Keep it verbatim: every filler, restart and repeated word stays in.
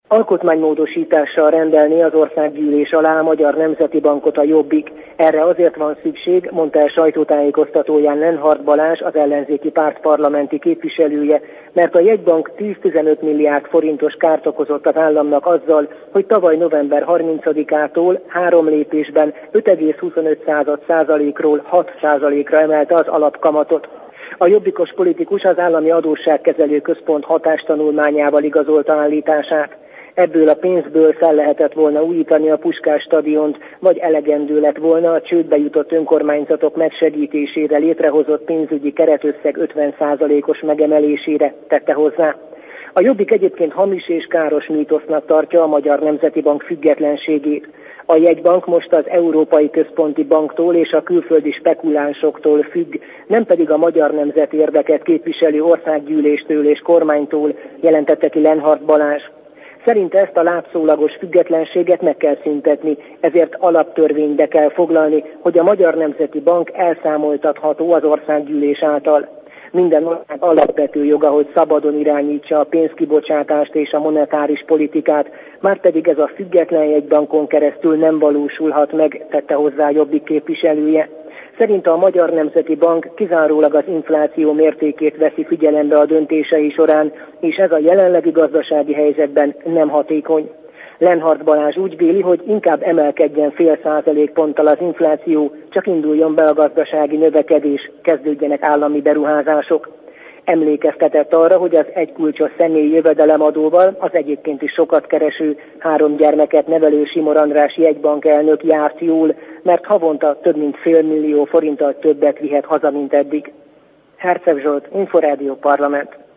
Alkotmánymódosítással rendelné az Országgyűlés alá a Magyar Nemzeti Bankot a Jobbik. Erre azért van szükség, mondta el sajtótájékoztatóján Lenhart Balázs, az ellenzéki párt parlamenti képviselője, mert a jegybank tíz-tizenöt milliárd forintos kárt okozott az államnak azzal, hogy tavaly november harmincadikától három lépésben öt egész huszonöt százalékról hat százalékra emelte az alapkamatot. A jobbikos politikus az Állami Adósságkezelő Központ hatástanulmányával igazolta állítását. Ebből a pénzből fel lehetett volna újítani a Puskás stadiont, vagy elegendő lett volna a csődbe jutott önkormányzatok megsegítésére létrehozott pénzügyi keretösszeg ötven százalékos megemelésére, tette hozzá. A Jobbik egyébként hamis és káros mítosznak tartja a Magyar Nemzeti Bank függetlenségét. A jegybank most az Európai Központi Banktól és a külföldi spekulánsoktól függ, nem pedig a magyar nemzeti érdeket képviselő országgyűléstől és kormánytól, jelentette ki Lenhart Balázs. Szerinte ezt a látszólagos függetlenséget meg kell szüntetni, ezért alaptörvénybe kell foglalni, hogy a Magyar Nemzeti Bank elszámoltatható az országgyűlés által. Minden ország alapvető joga, hogy szabadon irányítsa a pénzkibocsátást és a monetáris politikát, márpedig ez a független jegybankon keresztül nem valósulhat meg, tette hozzá a Jobbik képviselője. Szerinte a Magyar Nemzeti Bank kizárólag az infláció mértékét veszi figyelembe a döntései során, és ez a jelenlegi gazdasági helyzetben nem hatékony. Lenhart Balázs úgy véli, hogy inkább emelkedjen fél százalékponttal az infláció, csak induljon be a gazdasági növekedés, kezdődjenek állami beruházások. Emlékeztetett arra, hogy az egykulcsos személyi jövedelemadóval az egyébként is sokat kereső, három gyermeket nevelő Simor András jegybank elnök járt jól, mert havonta több mint fél millió forinttal többet vihet haza, mint eddig. Herceg Zsolt, Inforádió Parlament.